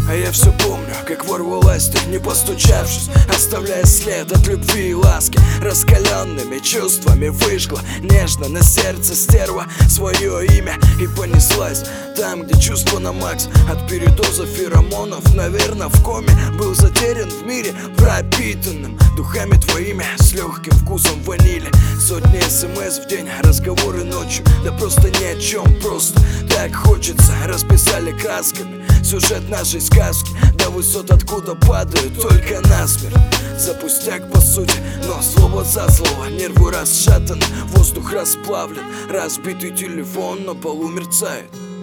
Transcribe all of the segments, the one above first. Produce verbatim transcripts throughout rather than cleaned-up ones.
А я все помню, как ворвалась ты, не постучавшись, оставляя след от любви и ласки. Раскаленными чувствами выжгла нежно на сердце стерва свое имя и понеслась там, где чувство на макс. От передоза феромонов, наверное, в коме был затерян в мире, пропитанным духами твоими с легким вкусом ванили. Сотни смс в день, разговоры ночью, да просто ни о чем, просто так хочется. Расписали красками сюжет нашей сказки, до высот, откуда падают только насмерть. За пустяк по сути, но слово за слово. Нервы расшатаны, воздух расплавлен, разбитый телефон на полу мерцает.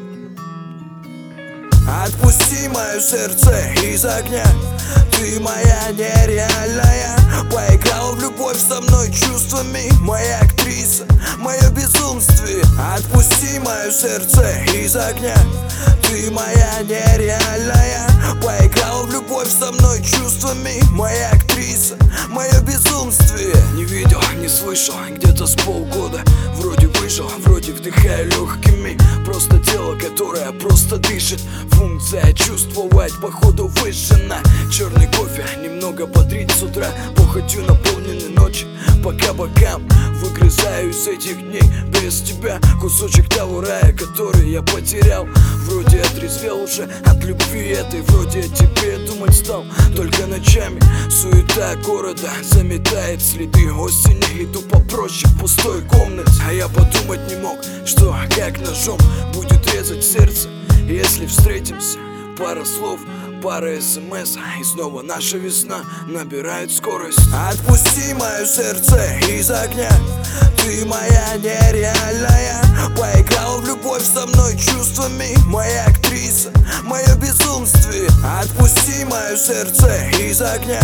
Отпусти мое сердце из огня, ты моя нереальная. Поиграла в любовь со мной чувствами, моя актриса, мое безумствие. Отпусти мое сердце из огня, ты моя нереальная. Поиграла в любовь со мной чувствами, моя актриса, мое безумствие. Не видел, не слышал, где-то с полгода. Вроде выжил, вроде вдыхаю легкими. Просто тело, которое просто дышит. Функция чувствовать, походу выжжена. Черный кофе немного бодрит с утра. Похотью наполнены ночи, пока бокам выгрызаю из этих дней без тебя кусочек того рая, который я потерял. Вроде отрезвел уже от любви этой, вроде о тебе думать стал только ночами. Суета города заметает следы осени. Иду попроще в пустой комнате, а я подумать не мог, что как ножом будет резать сердце, если встретимся. Пара слов, пара смс, и снова наша весна набирает скорость. Отпусти мое сердце из огня, ты моя нереальная. Поиграла в любовь со мной чувствами, моя актриса, мое безумствие. Отпусти мое сердце из огня,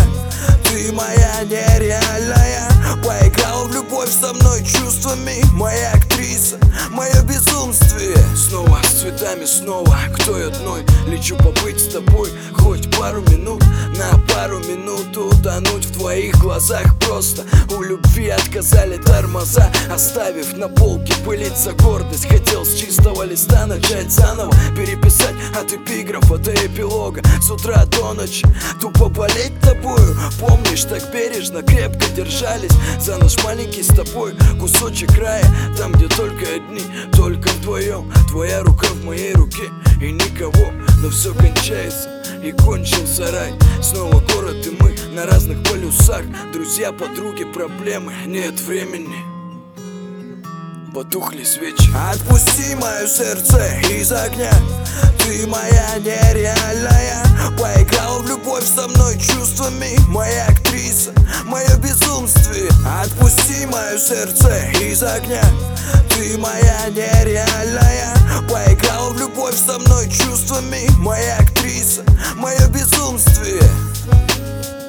ты моя нереальная. Поиграла в любовь со мной чувствами, моя актриса, мое безумствие. Снова с цветами, снова к той одной. Лечу побыть с тобой хоть пару минут, на пару минут утонуть в твоих глазах. Просто у любви отказали тормоза, оставив на полке пылиться гордость. Хотел с чистого листа начать заново, переписать от эпиграфа до эпилога, с утра до ночи тупо болеть тобою. Помнишь, так бережно, крепко держались за наш маленький с тобой кусочек рая. Там, где только одни, только вдвоем, твоя рука в моей руке и никого. Но все кончается и кончился рай. Снова город и мы на разных полюсах. Друзья, подруги, проблемы, нет времени. Потухли свечи. Отпусти мое сердце из огня, ты моя нереальная. Поиграла в любовь со мной чувствами, моя актриса, мое безумствие. Отпусти мое сердце из огня, ты моя нереальная. Поиграла в любовь со мной чувствами, моя актриса, мое безумствие.